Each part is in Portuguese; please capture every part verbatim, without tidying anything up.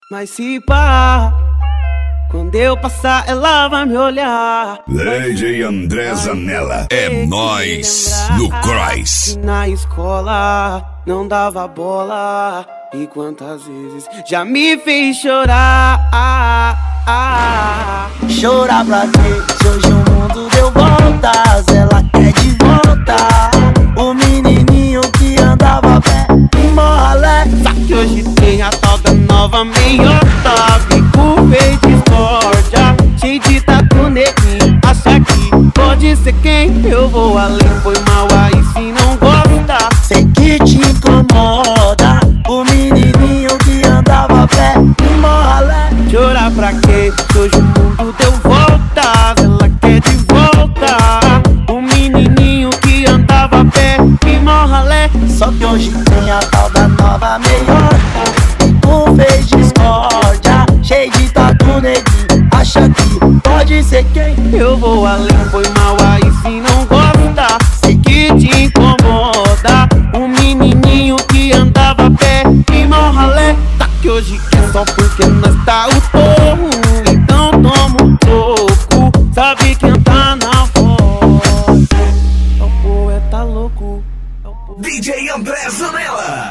Mas se pá, quando eu passar ela vai me olhar. D J André Zanella. É nóis no Cross. Na escola não dava bola, e quantas vezes já me fez chorar. ah, ah. Chorar pra quê? Se hoje o mundo deu voltas, ela quer de volta o menininho que andava a pé em Morralé. Só que hoje tem a tal da nova meiota, bico feio de discórdia, cheio de tatu neguinho. Acha que pode ser quem? Eu vou além, foi mal aí se não gosta. Sei que te incomoda o menininho que andava a pé em Morralé. Chorar pra quê? Se hoje o mundo deu voltas, ela quer de volta o menininho que andava a pé em Morralé. Só que hoje tem a tal da nova meiota, bico fez discórdia, cheio de tatu neguinho. Acha que pode ser quem? Eu vou além, foi mal aí se não gosta. Sei que te incomoda o menininho que andava a pé em Morralé. Tá que hoje quer só porque nós tá o torro, então toma um toco, sabe quem tá na voz? É o poeta louco, é o poeta... D J André Zanella.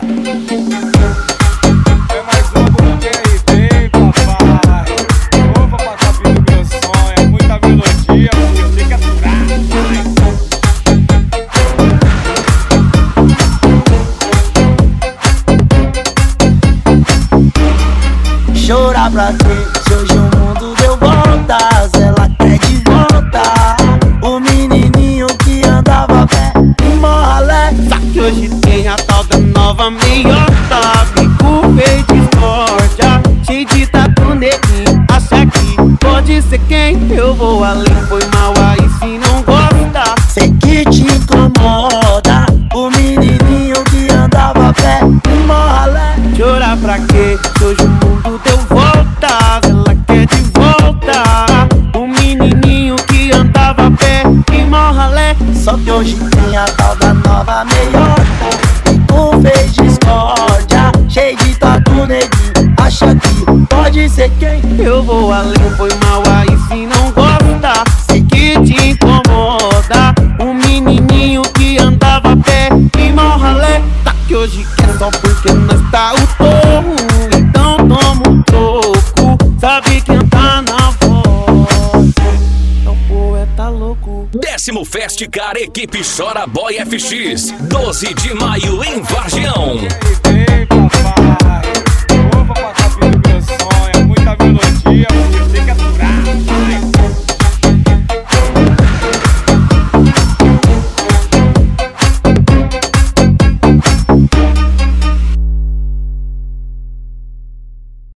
É mais uma porque aí tem, papai. Opa, pra cabine do meu sonho. É muita melodia, eu tenho que aturar. Chorar pra quê? Se hoje o mundo deu voltas, ela quer de volta o menininho que andava a pé em Morralé. Só que hoje tem a tal da nova meiota, bico feio de discórdia, cheio de tatu neguinho. Acha que pode ser quem? Eu vou além, foi mal aí se não gosta. Sei que te incomoda o menininho que andava a pé em Morralé. Chorar pra quê? Se hoje o mundo deu voltas, ela quer de volta o menininho que andava a pé em Morralé. Só que hoje tem a tal da nova meiota, bico fez discórdia, cheio de tatu neguinho. Acha que pode ser quem? Eu vou além, foi mal aí se não gosta. Sei que te incomoda o menininho que andava a pé em Morralé. Tá que hoje quer só porque nós tá o torro, então toma um toco, sabe quem tá na voz? É o poeta louco. Décimo Fest Car Equipe Chora Boy F X, doze de maio em Vargião.